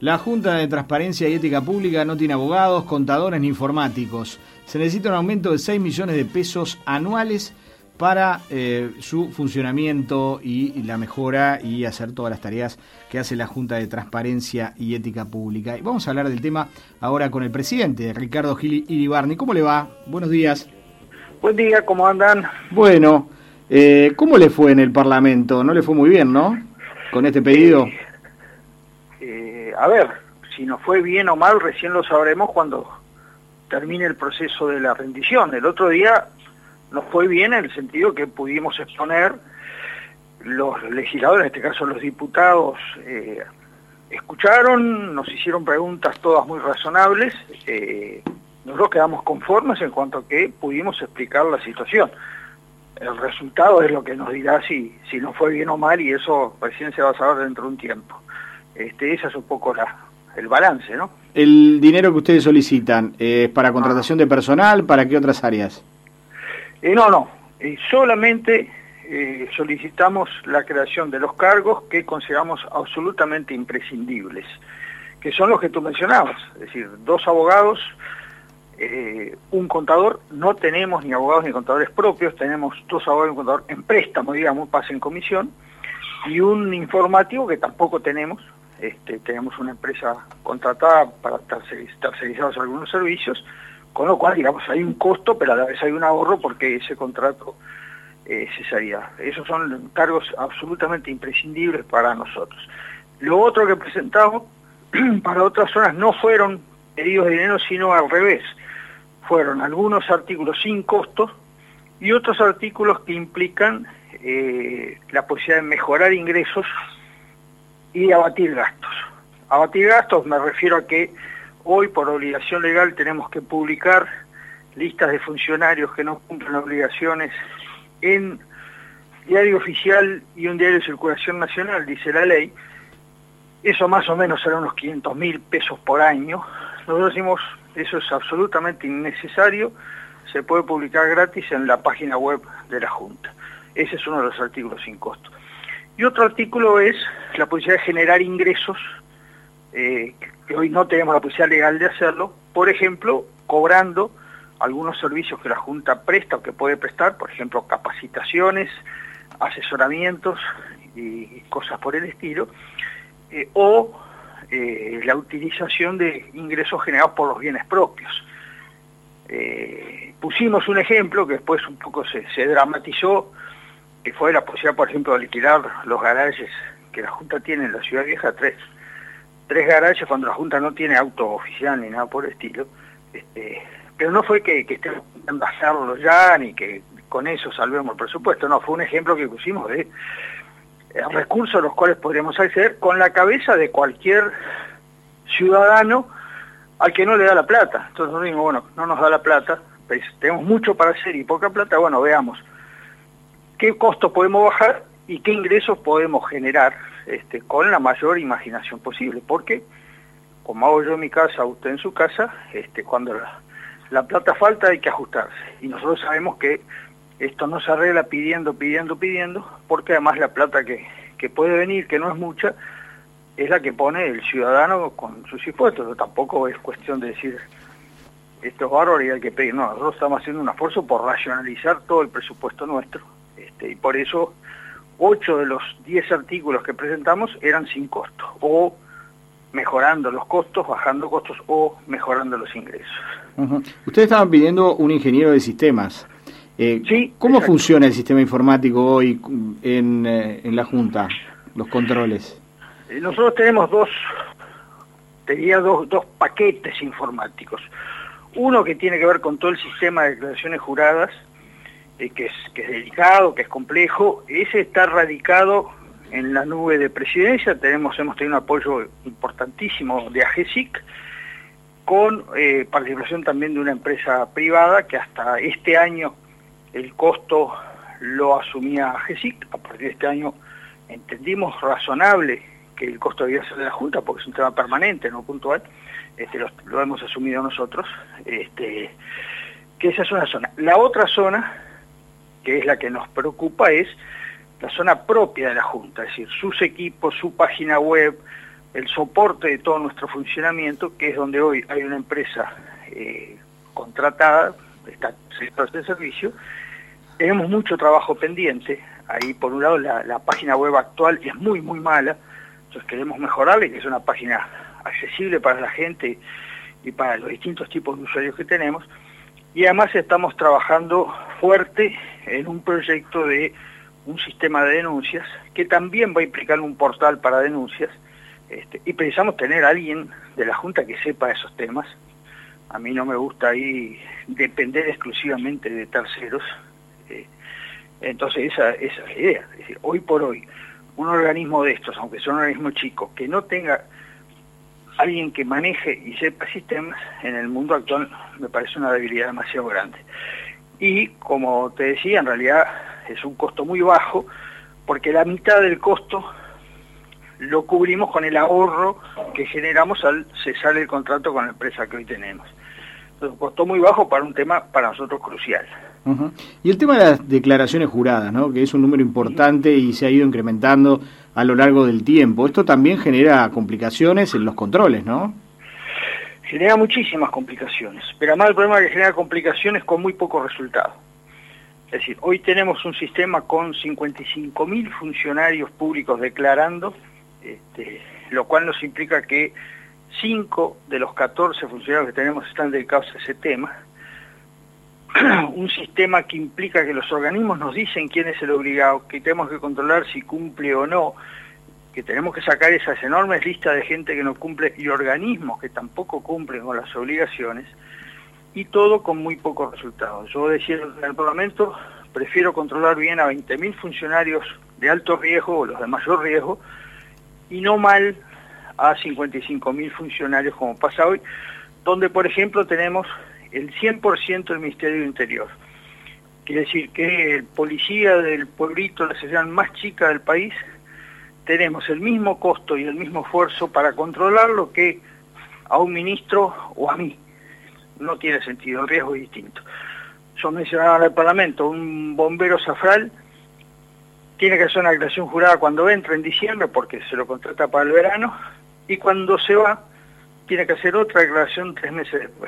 La Junta de Transparencia y Ética Pública no tiene abogados, contadores ni informáticos. Se necesita un aumento de 6 millones de pesos anuales para su funcionamiento y la mejora y hacer todas las tareas que hace la Junta de Transparencia y Ética Pública. Y vamos a hablar del tema ahora con el presidente, Ricardo Gil Iribarne. ¿Cómo le va? Buenos días. Buen día, ¿cómo andan? Bueno, ¿cómo le fue en el Parlamento? No le fue muy bien, ¿no? Con este pedido. A ver, si nos fue bien o mal, recién lo sabremos cuando termine el proceso de la rendición. El otro día nos fue bien en el sentido que pudimos exponer, los legisladores, en este caso los diputados, escucharon, nos hicieron preguntas todas muy razonables, nosotros quedamos conformes en cuanto a que pudimos explicar la situación. El resultado es lo que nos dirá si nos fue bien o mal, y eso recién se va a saber dentro de un tiempo. Ese es un poco el balance, ¿no? ¿El dinero que ustedes solicitan es para contratación de personal? ¿Para qué otras áreas? No. Solamente solicitamos la creación de los cargos que consideramos absolutamente imprescindibles, que son los que tú mencionabas, es decir, 2 abogados, un contador. No tenemos ni abogados ni contadores propios, tenemos 2 abogados y un contador en préstamo, digamos, pase en comisión, y un informativo que tampoco tenemos. Tenemos una empresa contratada para tercerizar algunos servicios, con lo cual, digamos, hay un costo, pero a la vez hay un ahorro porque ese contrato cesaría. Esos son cargos absolutamente imprescindibles para nosotros. Lo otro que presentamos para otras zonas no fueron pedidos de dinero, sino al revés. Fueron algunos artículos sin costo y otros artículos que implican la posibilidad de mejorar ingresos y abatir gastos. Abatir gastos me refiero a que hoy por obligación legal tenemos que publicar listas de funcionarios que no cumplen obligaciones en diario oficial y un diario de circulación nacional, dice la ley. Eso más o menos será unos 500.000 pesos por año. Nosotros decimos, eso es absolutamente innecesario, se puede publicar gratis en la página web de la Junta. Ese es uno de los artículos sin costo. Y otro artículo es la posibilidad de generar ingresos, que hoy no tenemos la posibilidad legal de hacerlo, por ejemplo, cobrando algunos servicios que la Junta presta o que puede prestar, por ejemplo, capacitaciones, asesoramientos y cosas por el estilo, o la utilización de ingresos generados por los bienes propios. Pusimos un ejemplo que después un poco se dramatizó, que fue la posibilidad, por ejemplo, de alquilar los garajes que la Junta tiene en la Ciudad Vieja, tres garajes cuando la Junta no tiene auto oficial ni nada por el estilo. Pero no fue que estemos intentando hacerlo ya, ni que con eso salvemos el presupuesto, no, fue un ejemplo que pusimos de recursos a los cuales podríamos acceder con la cabeza de cualquier ciudadano al que no le da la plata. Entonces nosotros dijimos, bueno, no nos da la plata, pues tenemos mucho para hacer y poca plata, bueno, veamos qué costos podemos bajar y qué ingresos podemos generar con la mayor imaginación posible, porque como hago yo en mi casa, usted en su casa, cuando la plata falta hay que ajustarse, y nosotros sabemos que esto no se arregla pidiendo, porque además la plata que puede venir, que no es mucha, es la que pone el ciudadano con sus impuestos. Pero tampoco es cuestión de decir esto es bárbaro y hay que pedir, no, nosotros estamos haciendo un esfuerzo por racionalizar todo el presupuesto nuestro, y por eso 8 de los 10 artículos que presentamos eran sin costo, o mejorando los costos, bajando costos, o mejorando los ingresos. Ustedes estaban pidiendo un ingeniero de sistemas. Sí, ¿Cómo exacto. funciona el sistema informático hoy en la Junta, los controles? Nosotros tenemos dos paquetes informáticos. Uno que tiene que ver con todo el sistema de declaraciones juradas, que es delicado, que es complejo. Ese está radicado en la nube de presidencia. Hemos tenido un apoyo importantísimo de AGESIC, con participación también de una empresa privada que hasta este año el costo lo asumía AGESIC. A partir de este año entendimos razonable que el costo debía ser de la Junta, porque es un tema permanente, no puntual. Lo hemos asumido nosotros, que esa es una zona. La otra zona, que es la que nos preocupa, es la zona propia de la Junta, es decir, sus equipos, su página web, el soporte de todo nuestro funcionamiento, que es donde hoy hay una empresa contratada, está sector de servicio. Tenemos mucho trabajo pendiente. Ahí, por un lado, la página web actual es muy mala, entonces queremos mejorarla y que es una página accesible para la gente y para los distintos tipos de usuarios que tenemos. Y además estamos trabajando fuerte en un proyecto de un sistema de denuncias que también va a implicar un portal para denuncias, y precisamos tener a alguien de la Junta que sepa esos temas. A mí no me gusta ahí depender exclusivamente de terceros. Entonces esa es la idea. Es decir, hoy por hoy, un organismo de estos, aunque sea un organismo chico, que no tenga alguien que maneje y sepa sistemas, en el mundo actual me parece una debilidad demasiado grande. Y como te decía, en realidad es un costo muy bajo, porque la mitad del costo lo cubrimos con el ahorro que generamos al cesar el contrato con la empresa que hoy tenemos. Entonces, costó muy bajo para un tema para nosotros crucial. Uh-huh. Y el tema de las declaraciones juradas, ¿no?, que es un número importante y se ha ido incrementando a lo largo del tiempo. Esto también genera complicaciones en los controles, ¿no? Genera muchísimas complicaciones, pero además el problema es que genera complicaciones con muy poco resultado. Es decir, hoy tenemos un sistema con 55.000 funcionarios públicos declarando, lo cual nos implica que 5 de los 14 funcionarios que tenemos están dedicados a ese tema. Un sistema que implica que los organismos nos dicen quién es el obligado, que tenemos que controlar si cumple o no, que tenemos que sacar esas enormes listas de gente que no cumple y organismos que tampoco cumplen con las obligaciones, y todo con muy pocos resultados. Yo decía en el Parlamento, prefiero controlar bien a 20.000 funcionarios de alto riesgo o los de mayor riesgo, y no mal a 55.000 funcionarios como pasa hoy, donde por ejemplo tenemos el 100% del Ministerio del Interior. Quiere decir que el policía del pueblito, la ciudad más chica del país, tenemos el mismo costo y el mismo esfuerzo para controlarlo que a un ministro o a mí. No tiene sentido, el riesgo es distinto. Yo mencionaba en el Parlamento, un bombero zafral tiene que hacer una declaración jurada cuando entra en diciembre porque se lo contrata para el verano, y cuando se va tiene que hacer otra declaración 3 meses después.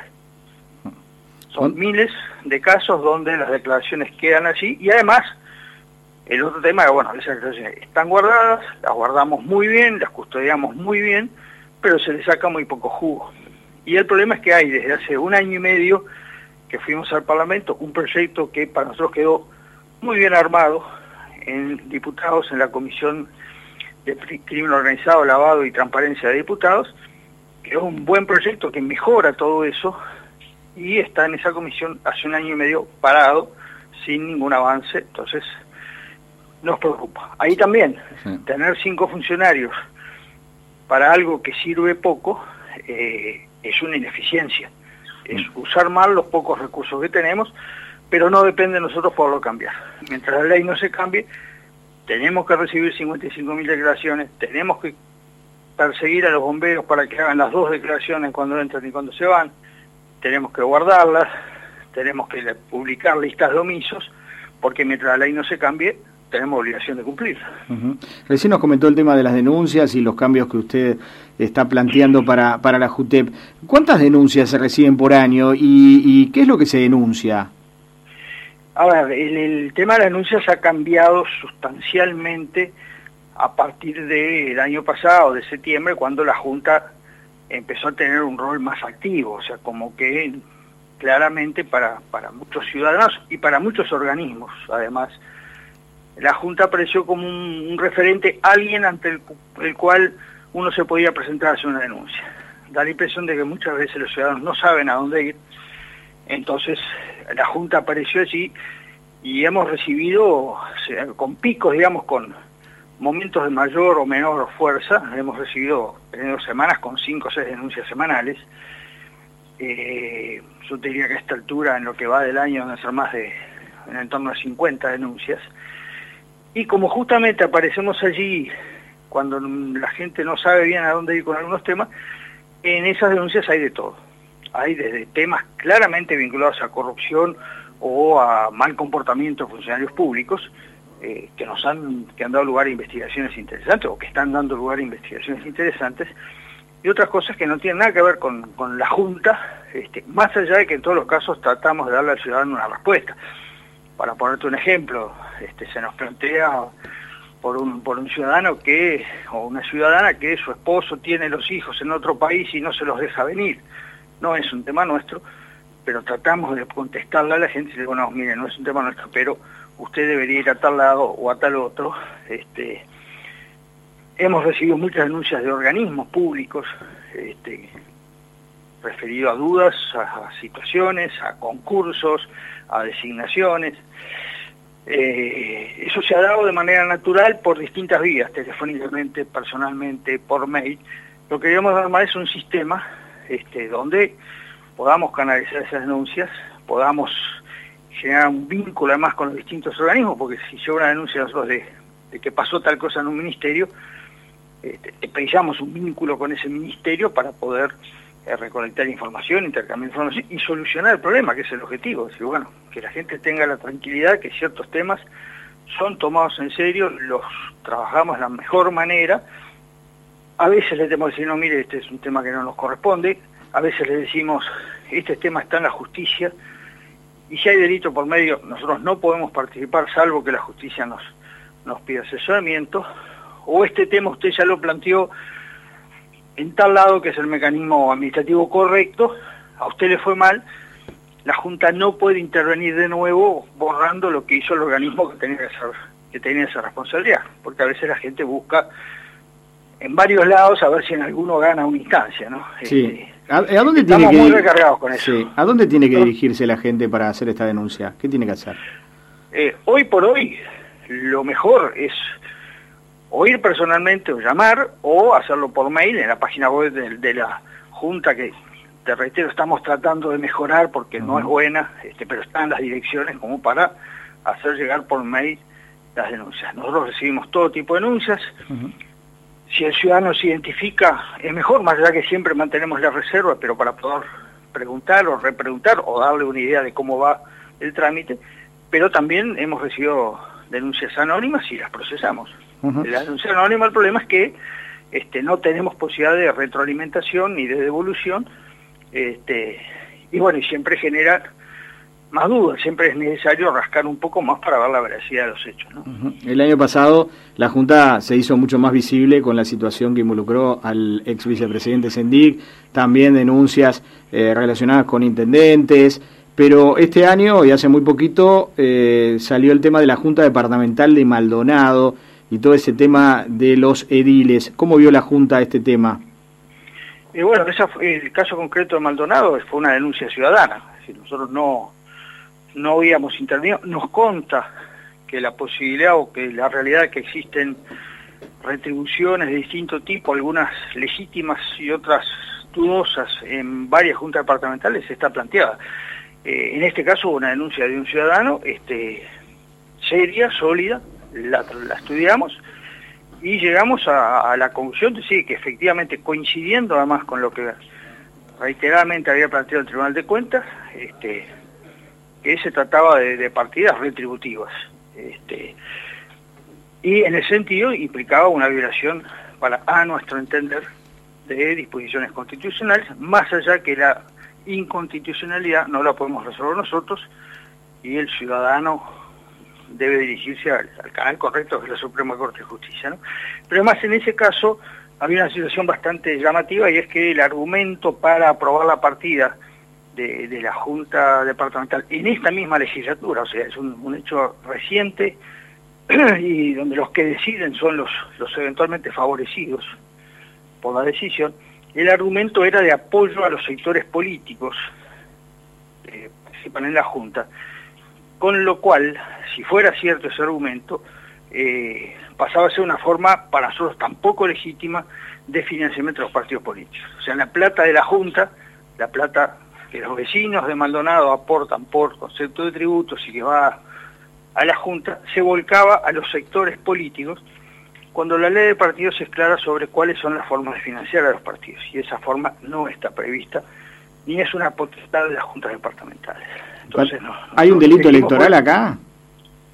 Son miles de casos donde las declaraciones quedan así, y además el otro tema es, bueno, esas declaraciones están guardadas, las guardamos muy bien, las custodiamos muy bien, pero se les saca muy poco jugo. Y el problema es que hay desde hace 1 año y medio que fuimos al Parlamento un proyecto que para nosotros quedó muy bien armado en diputados, en la Comisión de Crimen Organizado, Lavado y Transparencia de Diputados, que es un buen proyecto que mejora todo eso, y está en esa comisión hace 1 año y medio parado, sin ningún avance. Entonces nos preocupa. Ahí también, sí, tener 5 funcionarios para algo que sirve poco es una ineficiencia. Es usar mal los pocos recursos que tenemos, pero no depende de nosotros poderlo cambiar. Mientras la ley no se cambie, tenemos que recibir 55.000 declaraciones, tenemos que perseguir a los bomberos para que hagan las 2 declaraciones cuando entran y cuando se van, tenemos que guardarlas, tenemos que publicar listas de omisos, porque mientras la ley no se cambie, tenemos obligación de cumplir. Uh-huh. Recién nos comentó el tema de las denuncias y los cambios que usted está planteando para la JUTEP. ¿Cuántas denuncias se reciben por año y qué es lo que se denuncia? A ver, el tema de las denuncias ha cambiado sustancialmente a partir del año pasado, de septiembre, cuando la Junta empezó a tener un rol más activo, o sea, como que claramente para muchos ciudadanos y para muchos organismos, además, la Junta apareció como un referente, alguien ante el cual uno se podía presentar a hacer una denuncia. Da la impresión de que muchas veces los ciudadanos no saben a dónde ir, entonces la Junta apareció allí y hemos recibido, con picos, digamos, con momentos de mayor o menor fuerza, hemos tenido semanas con 5 o 6 denuncias semanales. Yo te diría que a esta altura, en lo que va del año, van a ser más de en torno a 50 denuncias. Y como justamente aparecemos allí cuando la gente no sabe bien a dónde ir con algunos temas, en esas denuncias hay de todo. Hay desde temas claramente vinculados a corrupción o a mal comportamiento de funcionarios públicos, que han dado lugar a investigaciones interesantes, o que están dando lugar a investigaciones interesantes, y otras cosas que no tienen nada que ver con la Junta, más allá de que en todos los casos tratamos de darle al ciudadano una respuesta. Para ponerte un ejemplo, se nos plantea por un ciudadano o una ciudadana que su esposo tiene los hijos en otro país y no se los deja venir. No es un tema nuestro, pero tratamos de contestarle a la gente y le digo, no, mire, no es un tema nuestro, pero usted debería ir a tal lado o a tal otro. Hemos recibido muchas denuncias de organismos públicos referido a dudas, a situaciones, a concursos, a designaciones. Eso se ha dado de manera natural por distintas vías, telefónicamente, personalmente, por mail. Lo que queremos armar es un sistema donde podamos canalizar esas denuncias, podamos generar un vínculo además con los distintos organismos, porque si llega una denuncia nosotros de que pasó tal cosa en un ministerio, pensamos un vínculo con ese ministerio para poder recolectar información, intercambiar información y solucionar el problema, que es el objetivo. Es decir, bueno, que la gente tenga la tranquilidad que ciertos temas son tomados en serio, los trabajamos de la mejor manera. A veces le tenemos que decir, no, mire, este es un tema que no nos corresponde. A veces le decimos, este tema está en la justicia, y si hay delito por medio, nosotros no podemos participar salvo que la justicia nos pida asesoramiento, o este tema usted ya lo planteó en tal lado que es el mecanismo administrativo correcto, a usted le fue mal, la Junta no puede intervenir de nuevo borrando lo que hizo el organismo que tenía esa responsabilidad, porque a veces la gente busca en varios lados a ver si en alguno gana una instancia, ¿no? Sí. ¿A dónde estamos muy recargados con eso. Sí. ¿A dónde tiene que dirigirse la gente para hacer esta denuncia? ¿Qué tiene que hacer? Hoy por hoy, lo mejor es o ir personalmente o llamar, o hacerlo por mail en la página web de la Junta, que, te reitero, estamos tratando de mejorar porque no es buena, pero están las direcciones como para hacer llegar por mail las denuncias. Nosotros recibimos todo tipo de denuncias. Si el ciudadano se identifica, es mejor, más allá que siempre mantenemos la reserva, pero para poder preguntar o repreguntar o darle una idea de cómo va el trámite, pero también hemos recibido denuncias anónimas y las procesamos. La denuncia anónima, el problema es que no tenemos posibilidad de retroalimentación ni de devolución, y bueno, y siempre genera más dudas, siempre es necesario rascar un poco más para ver la veracidad de los hechos, ¿no? El año pasado la Junta se hizo mucho más visible con la situación que involucró al ex vicepresidente Sendik, también denuncias relacionadas con intendentes, pero este año, y hace muy poquito, salió el tema de la Junta Departamental de Maldonado y todo ese tema de los ediles. ¿Cómo vio la Junta este tema? Bueno, el caso concreto de Maldonado fue una denuncia ciudadana, es decir, nosotros no habíamos intervenido. Nos consta que la posibilidad o que la realidad que existen retribuciones de distinto tipo, algunas legítimas y otras dudosas en varias juntas departamentales, está planteada. En este caso hubo una denuncia de un ciudadano seria, sólida, la estudiamos y llegamos a la conclusión de sí, que efectivamente, coincidiendo además con lo que reiteradamente había planteado el Tribunal de Cuentas, que se trataba de partidas retributivas, y en ese sentido implicaba una violación, a nuestro entender, de disposiciones constitucionales, más allá que la inconstitucionalidad no la podemos resolver nosotros, y el ciudadano debe dirigirse al canal correcto, que es la Suprema Corte de Justicia, ¿no? Pero además en ese caso había una situación bastante llamativa, y es que el argumento para aprobar la partida de la Junta Departamental en esta misma legislatura, o sea, es un hecho reciente, y donde los que deciden son los eventualmente favorecidos por la decisión, el argumento era de apoyo a los sectores políticos que participan en la Junta, con lo cual, si fuera cierto ese argumento, pasaba a ser una forma para nosotros tampoco legítima de financiamiento de los partidos políticos. O sea, la plata de la Junta, la plata que los vecinos de Maldonado aportan por concepto de tributos y que va a la Junta, se volcaba a los sectores políticos, cuando la ley de partidos es clara sobre cuáles son las formas de financiar a los partidos, y esa forma no está prevista, ni es una potestad de las juntas departamentales. Entonces, ¿Hay un delito electoral acá?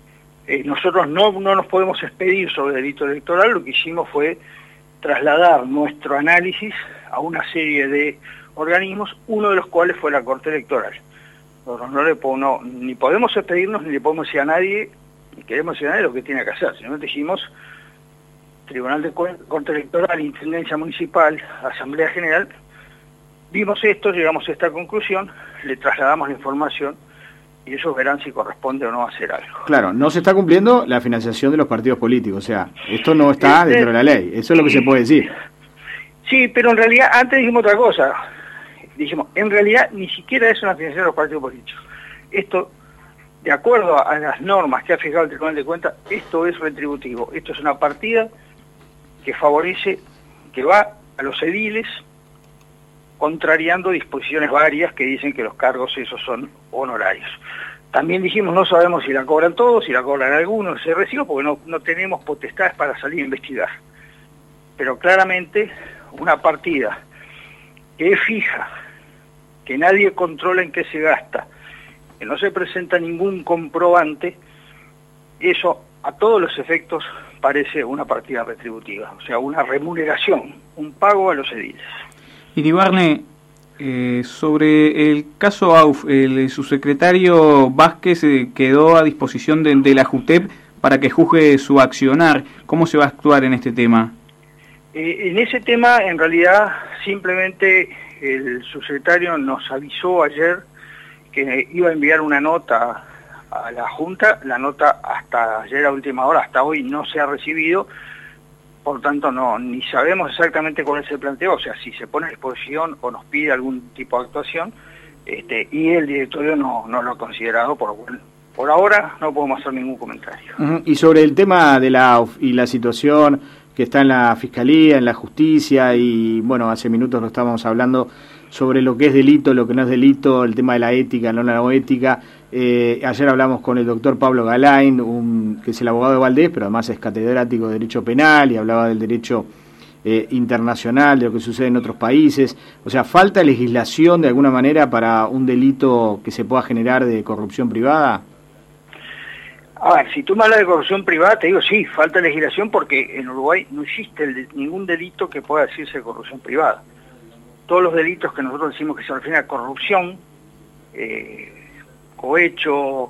nosotros no nos podemos expedir sobre delito electoral. Lo que hicimos fue trasladar nuestro análisis a una serie de organismos, uno de los cuales fue la Corte Electoral. Nosotros ni podemos expedirnos, ni le podemos decir a nadie, ni queremos decir a nadie lo que tiene que hacer. Si no dijimos, Tribunal de Corte Electoral, Intendencia Municipal, Asamblea General, vimos esto, llegamos a esta conclusión, le trasladamos la información y ellos verán si corresponde o no hacer algo. Claro, no se está cumpliendo la financiación de los partidos políticos, o sea, esto no está dentro de la ley, eso es lo que se puede decir. Sí, pero en realidad antes dijimos otra cosa. Dijimos, en realidad ni siquiera es una financiación de los partidos políticos. Esto, de acuerdo a las normas que ha fijado el Tribunal de Cuentas, esto es retributivo. Esto es una partida que favorece, que va a los ediles, contrariando disposiciones varias que dicen que los cargos esos son honorarios. También dijimos, no sabemos si la cobran todos, si la cobran algunos, ese recibo, porque no tenemos potestades para salir a investigar. Pero claramente una partida que es fija, que nadie controla en qué se gasta, que no se presenta ningún comprobante, eso a todos los efectos parece una partida retributiva, o sea, una remuneración, un pago a los ediles. Iribarne, sobre el caso AUF, el subsecretario Vázquez quedó a disposición de la JUTEP para que juzgue su accionar. ¿Cómo se va a actuar en este tema? En ese tema, en realidad, simplemente el subsecretario nos avisó ayer que iba a enviar una nota a la Junta. La nota hasta ayer a última hora, hasta hoy, no se ha recibido. Por tanto, ni sabemos exactamente cuál es el planteo, o sea, si se pone a disposición o nos pide algún tipo de actuación, y el directorio no lo ha considerado, por lo cual, por ahora no podemos hacer ningún comentario. Y sobre el tema de la AUF y la situación que está en la Fiscalía, en la Justicia, y bueno, hace minutos lo estábamos hablando sobre lo que es delito, lo que no es delito, el tema de la ética, no la no ética. Ayer hablamos con el doctor Pablo Galain, que es el abogado de Valdés, pero además es catedrático de Derecho Penal, y hablaba del derecho internacional, de lo que sucede en otros países. O sea, ¿falta legislación de alguna manera para un delito que se pueda generar de corrupción privada? A ver, si tú me hablas de corrupción privada, te digo sí, falta legislación porque en Uruguay no existe ningún delito que pueda decirse corrupción privada. Todos los delitos que nosotros decimos que se refieren a corrupción, cohecho,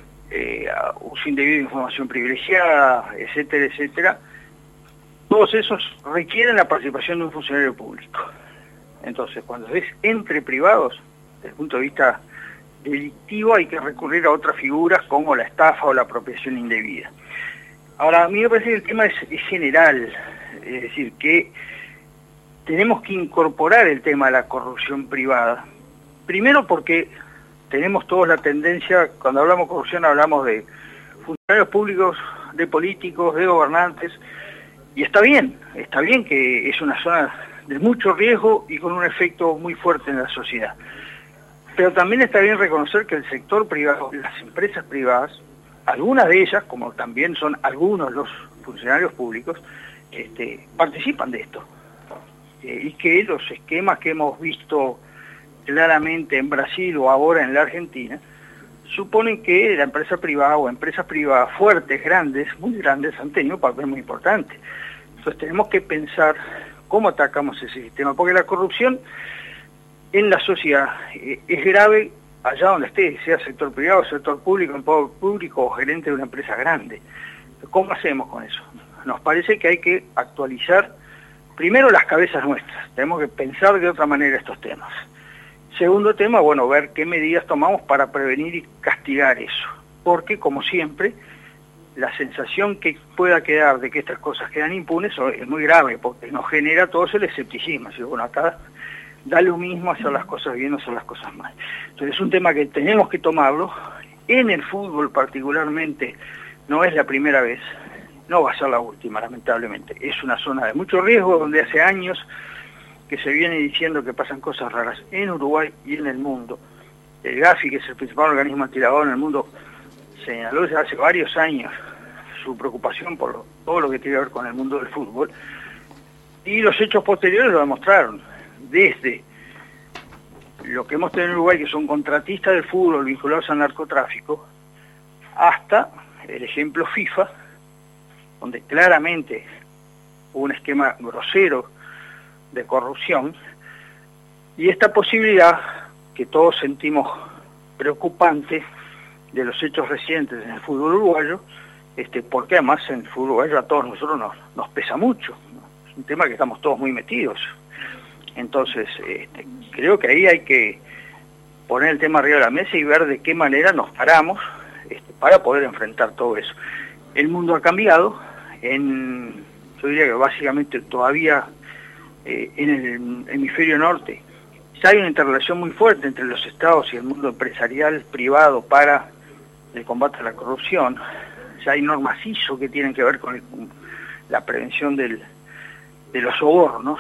uso indebido de información privilegiada, etcétera, etcétera, todos esos requieren la participación de un funcionario público. Entonces, cuando es entre privados, desde el punto de vista delictivo, hay que recurrir a otras figuras como la estafa o la apropiación indebida. Ahora, a mí me parece que el tema es general, es decir, que tenemos que incorporar el tema de la corrupción privada. Primero porque tenemos todos la tendencia, cuando hablamos de corrupción hablamos de funcionarios públicos, de políticos, de gobernantes, y está bien que es una zona de mucho riesgo y con un efecto muy fuerte en la sociedad. Pero también está bien reconocer que el sector privado, las empresas privadas, algunas de ellas, como también son algunos los funcionarios públicos, participan de esto. Y que los esquemas que hemos visto claramente en Brasil o ahora en la Argentina, suponen que la empresa privada o empresas privadas fuertes, grandes, muy grandes, han tenido un papel muy importante. Entonces tenemos que pensar cómo atacamos ese sistema, porque la corrupción en la sociedad es grave allá donde esté, sea sector privado, sector público, empleado público o gerente de una empresa grande. ¿Cómo hacemos con eso? Nos parece que hay que actualizar primero las cabezas nuestras, tenemos que pensar de otra manera estos temas. Segundo tema, bueno, ver qué medidas tomamos para prevenir y castigar eso, porque como siempre, la sensación que pueda quedar de que estas cosas quedan impunes es muy grave, porque nos genera todo el escepticismo. Así, bueno, acá da lo mismo hacer las cosas bien o hacer las cosas mal. Entonces es un tema que tenemos que tomarlo. En el fútbol particularmente no es la primera vez, no va a ser la última, lamentablemente. Es una zona de mucho riesgo donde hace años que se viene diciendo que pasan cosas raras en Uruguay y en el mundo. El Gafi, que es el principal organismo antilavado en el mundo, señaló desde hace varios años su preocupación por todo lo que tiene que ver con el mundo del fútbol, y los hechos posteriores lo demostraron. Desde lo que hemos tenido en Uruguay, que son contratistas del fútbol vinculados al narcotráfico, hasta el ejemplo FIFA, donde claramente hubo un esquema grosero de corrupción, y esta posibilidad que todos sentimos preocupante de los hechos recientes en el fútbol uruguayo, porque además en el fútbol uruguayo a todos nosotros nos pesa mucho, ¿no? Es un tema que estamos todos muy metidos. Entonces, creo que ahí hay que poner el tema arriba de la mesa y ver de qué manera nos paramos para poder enfrentar todo eso. El mundo ha cambiado, yo diría que básicamente todavía en el hemisferio norte ya hay una interrelación muy fuerte entre los estados y el mundo empresarial privado para el combate a la corrupción. Ya hay normas ISO que tienen que ver con la prevención de los sobornos.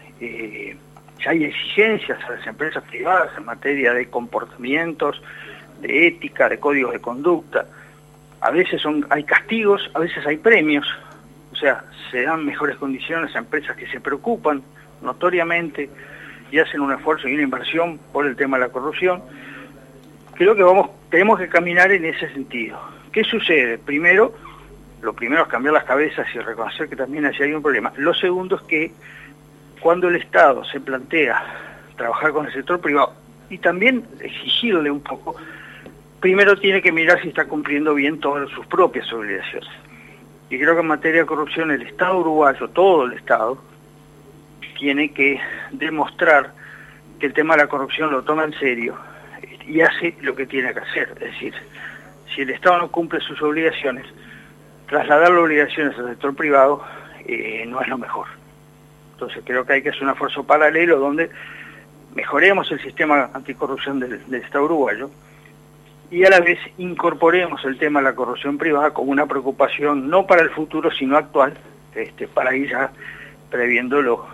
Ya hay exigencias a las empresas privadas en materia de comportamientos, de ética, de códigos de conducta. A veces hay castigos, a veces hay premios. O sea, se dan mejores condiciones a empresas que se preocupan notoriamente y hacen un esfuerzo y una inversión por el tema de la corrupción. Creo que tenemos que caminar en ese sentido. ¿Qué sucede? Lo primero es cambiar las cabezas y reconocer que también allí hay un problema. Lo segundo es que cuando el Estado se plantea trabajar con el sector privado y también exigirle un poco, primero tiene que mirar si está cumpliendo bien todas sus propias obligaciones. Y creo que en materia de corrupción el Estado uruguayo, todo el Estado, tiene que demostrar que el tema de la corrupción lo toma en serio y hace lo que tiene que hacer. Es decir, si el Estado no cumple sus obligaciones, trasladar las obligaciones al sector privado no es lo mejor. Entonces creo que hay que hacer un esfuerzo paralelo donde mejoremos el sistema anticorrupción del Estado uruguayo y a la vez incorporemos el tema de la corrupción privada como una preocupación no para el futuro sino actual, para ir ya previéndolo,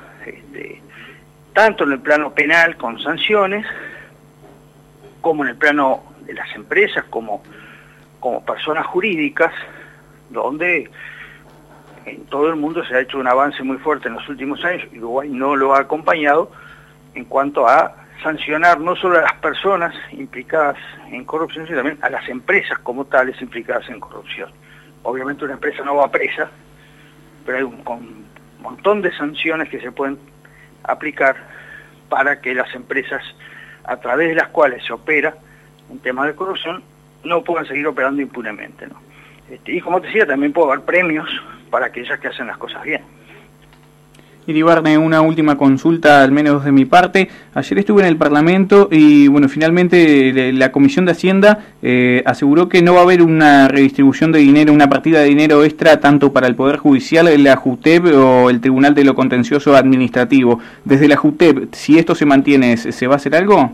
tanto en el plano penal con sanciones como en el plano de las empresas como personas jurídicas, donde en todo el mundo se ha hecho un avance muy fuerte en los últimos años y Uruguay no lo ha acompañado en cuanto a sancionar no solo a las personas implicadas en corrupción, sino también a las empresas como tales implicadas en corrupción. Obviamente una empresa no va presa, pero hay un montón de sanciones que se pueden aplicar para que las empresas a través de las cuales se opera en temas de corrupción no puedan seguir operando impunemente, ¿no? Y como te decía, también puede haber premios para aquellas que hacen las cosas bien. Iribarne, una última consulta, al menos de mi parte. Ayer estuve en el Parlamento y, bueno, finalmente la Comisión de Hacienda aseguró que no va a haber una redistribución de dinero, una partida de dinero extra tanto para el Poder Judicial, la JUTEP o el Tribunal de lo Contencioso Administrativo. Desde la JUTEP, si esto se mantiene, ¿se va a hacer algo?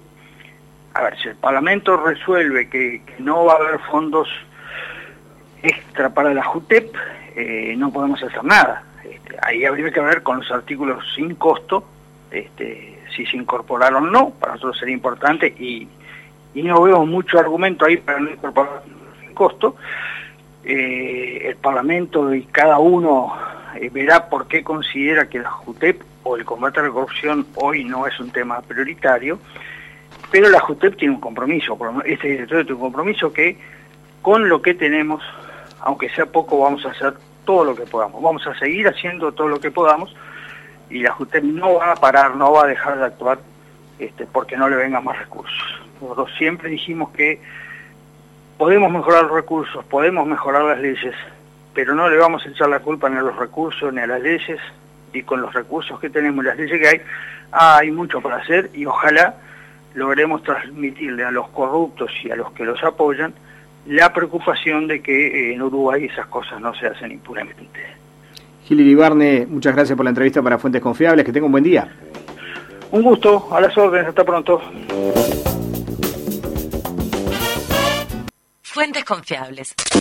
A ver, si el Parlamento resuelve que no va a haber fondos extra para la JUTEP, no podemos hacer nada. Ahí habría que ver con los artículos sin costo, si se incorporaron o no. Para nosotros sería importante y no veo mucho argumento ahí para no incorporar sin costo. El Parlamento y cada uno verá por qué considera que la JUTEP o el combate a la corrupción hoy no es un tema prioritario, pero la JUTEP tiene un compromiso, este directorio tiene un compromiso que con lo que tenemos, aunque sea poco, vamos a hacer todo lo que podamos. Vamos a seguir haciendo todo lo que podamos y la JUTEP no va a parar, no va a dejar de actuar porque no le vengan más recursos. Nosotros siempre dijimos que podemos mejorar los recursos, podemos mejorar las leyes, pero no le vamos a echar la culpa ni a los recursos ni a las leyes, y con los recursos que tenemos y las leyes que hay mucho para hacer y ojalá logremos transmitirle a los corruptos y a los que los apoyan la preocupación de que en Uruguay esas cosas no se hacen impunemente. Gil Iribarne, muchas gracias por la entrevista para Fuentes Confiables, que tenga un buen día. Un gusto, a las órdenes, hasta pronto. Fuentes Confiables.